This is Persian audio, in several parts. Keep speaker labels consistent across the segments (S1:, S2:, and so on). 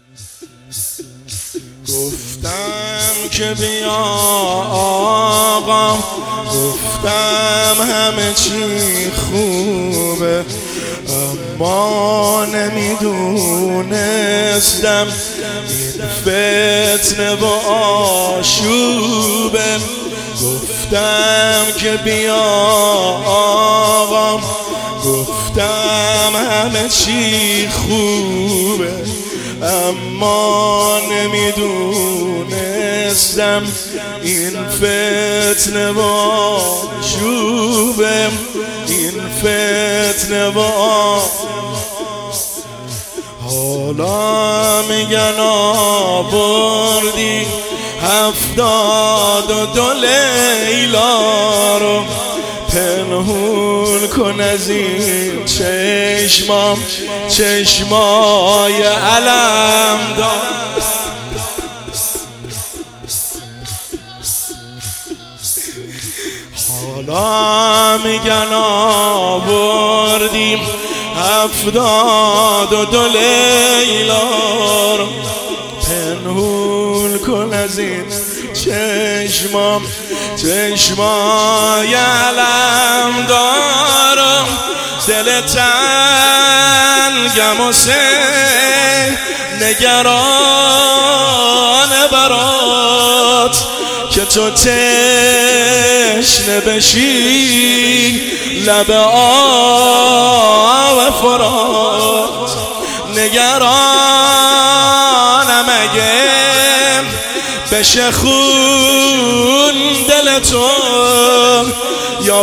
S1: گفتم که بیا آقا، گفتم همه چی خوبه، اما نمیدونستم این فتنه و آشوبه. گفتم که بیا آقا، گفتم همه چی خوبه، اما نمیدونستم این فتنه و آشوبه، این فتنه و حالا میگن آوردی 72 لیلا رو، پنهون کن از این چشمام چشمای علم دار. حالا میگن آوردیم 72 لیلا رو، پنهون کن از این چشمام چشمای علم دارم. دل تنگم و نگران برات که تو تشنه بشی لب آب فرات. نگرانم اگه بشه خون دل تو، یا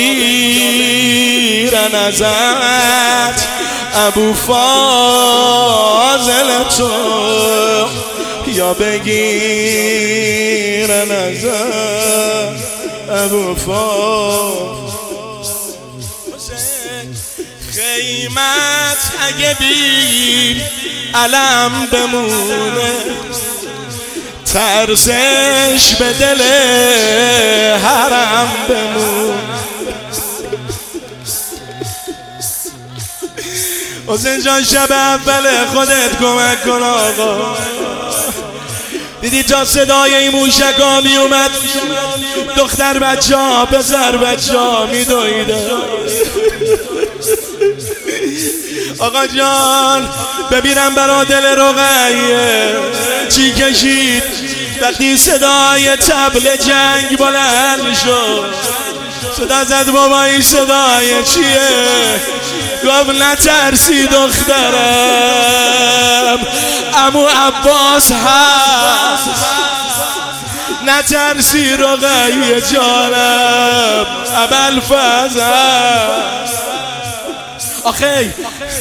S1: بگیرن ازت ابو فاضل تو، یا بگیرن ازت ابو فاضل. خیمت اگه بی علم بمونه، ترسش به دل حرم بمون. حسین جان شب اول خودت کمک کن آقا. دیدی تا صدای این موشکا می اومد، دختر بچه ها پسر بچه ها می دویده. آقا جان ببینم برا دل رقیه چی کشید وقتی صدای طبل جنگ بلند شد. صدا زد بابا این صدای چیه؟ گفت نترسی دخترم، عمو عباس هست، نترسی رقیه جانم، ابوالفضل هست. آخه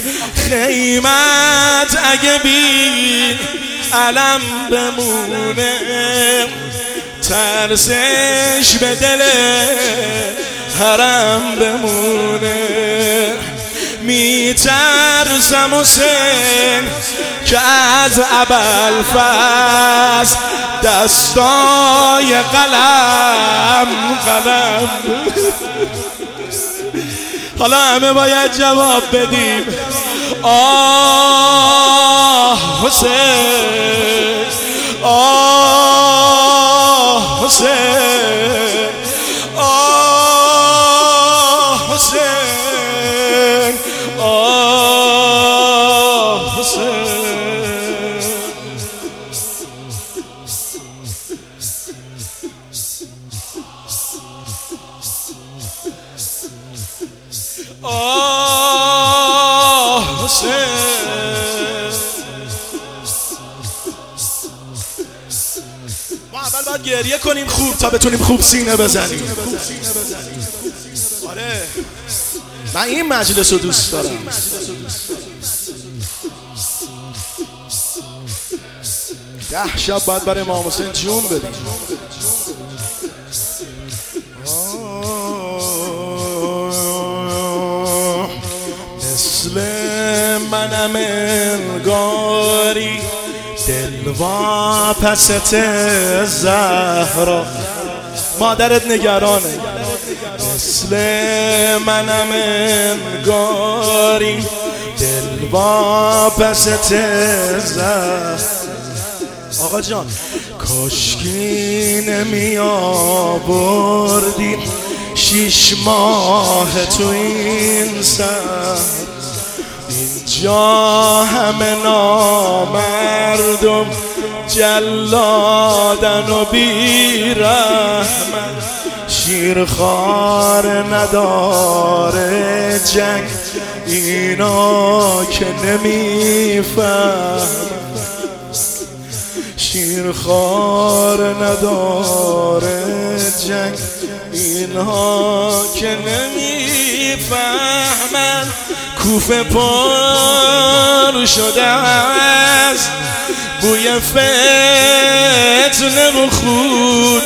S1: خیمت اگه بی علم بمونه، ترسش به دل حرم بمونه. میترسم حسین که از ابوالفضل دستای قلم حالا همه باید جواب بدیم. آه حسین، آه حسین، آه حسین، آه حسین. آه حسین. ما اول باید گریه کنیم خوب تا بتونیم خوب سینه بزنیم. آره من این مجلس رو دوست دارم. ده شب باید برای امام حسین جون بدیم. مثل منم انگاری دل واپست زهرا، مادرت نگرانه. مثل منم انگاری دل واپس تزد. آقا جان کاشکی نمی آوردی 6 ماه تو این سر، اینجا همه نامردم جلادن و بی‌رحمت. شیرخوار نداره جنگ اینا که نمیفهم، شیرخوار نداره جنگ اینها که نمیفهمن. کوفه پر شده است بوی فتنه و خون،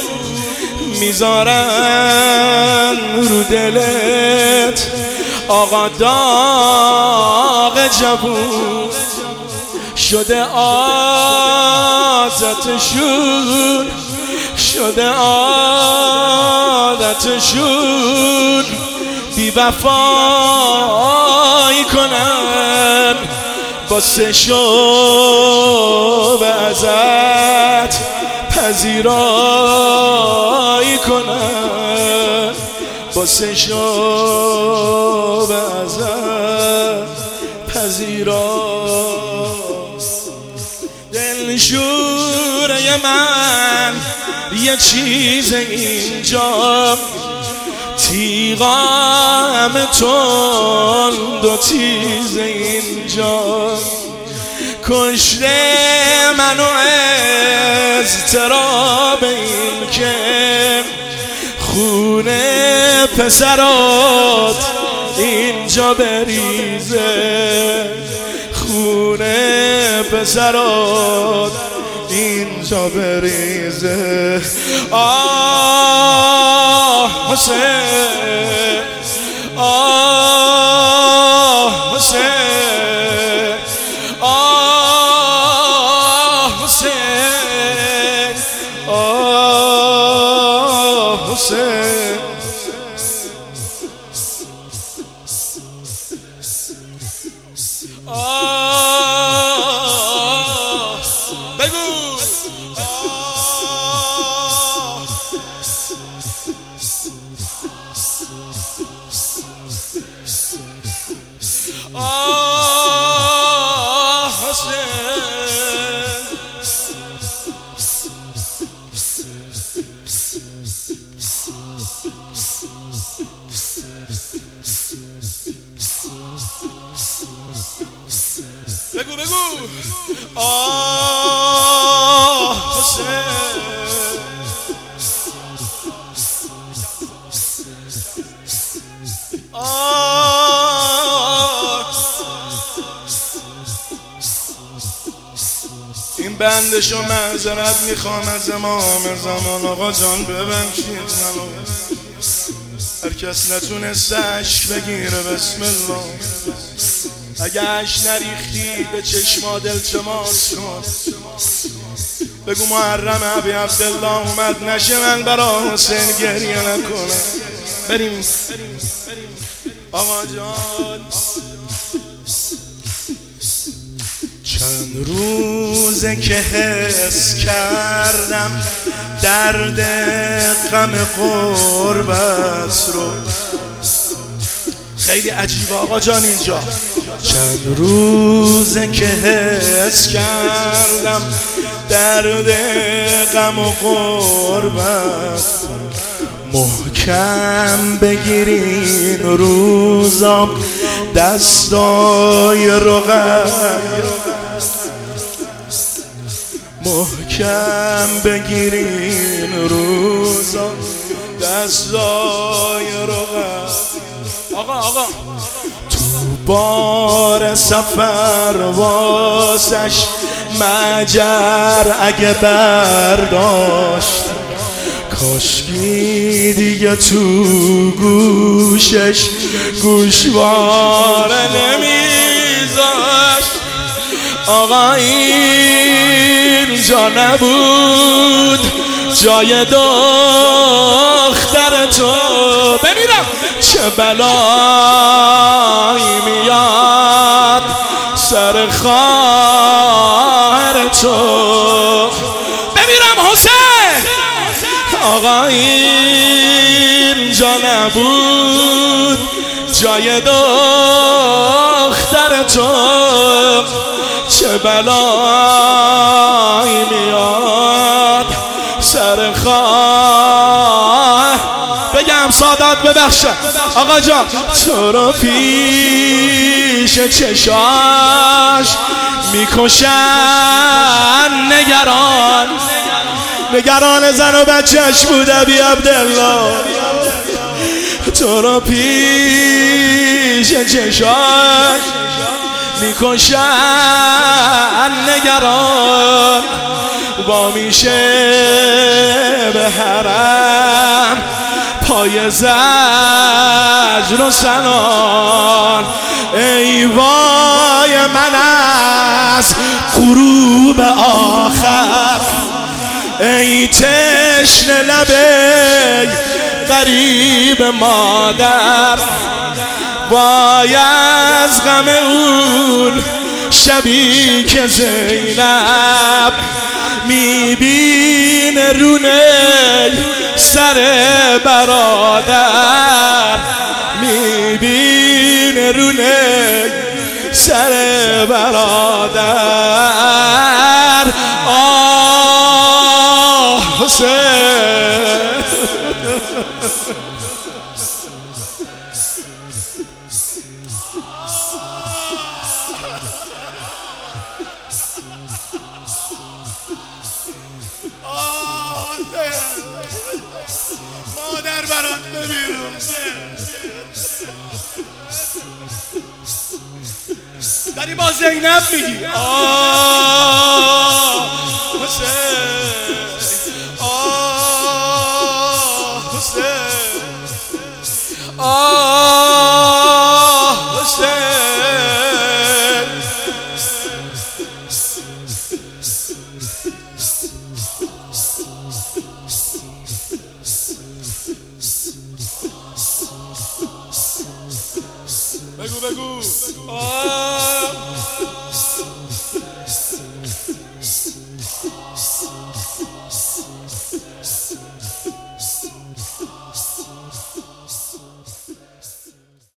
S1: میذارن رو دلت آقا داغ جوون شده عادتشون، شده عادتشون بی وفایی کنن واسه شو ازت پذیرایی کنن، واسه شو ازت پذیرایی. دلشوره من یه چیز اینجا، تیغا همه تند و تیز اینجا، کشته منو اضطراب این که خونه پسرات اینجا بریزه، خونه پسرات اینجا بریزه. آه حسین، آه حسین، آه حسین، آه حسین. بگو بگو بگو آه حسین. این بندشو معذرت میخوام از امام زمان. آقا جان ببخشید منو، هر کس نتونست عشق بگیره بسم الله. اگه عشق نریختی به چشما دلتماس کن، بگو محرم ابی عبدالله اومد نشه من برا حسین گریه نکنم. بریم آقا جان. چند روزه که حس کردم درد غم قربت رو، خیلی عجیبه آقا جان اینجا. چند روزه که حس کردم درد غم و قربت، محکم بگیرین روزا دستای رقم، محکم بگیرین روزا دستای رقم. آقا تو بار سفر واسش مجر اگه برداشت، کاشکی دیگه تو گوشش گوشواره نمیذاشت. آقا اینجا نبود جای دختر تو، بمیرم چه بلایی میاد سر خواهر تو. بمیرم حسین آقا اینجا نبود جای دختر تو، چه بلایی میاد سر خواه. بگم سادات ببخشه آقا جان، تو رو پیش چشاش میکشن نگران، نگران زن و بچهش بود ابی عبدالله. تو رو پیش چشاش میکشن نگران، با میشه به حرم پای زجر و سنان. ای وای من از غروب آخر، ای تشنه لبه غریب مادر، وای از غم اون شبی که زینب میبینه رونه سر برادر، میبینه رونه سر برادر. آه حسین مادر برات بمیرم داری با زینب میگی. آه حسین، آه حسین، آه حسین. بگو بگو.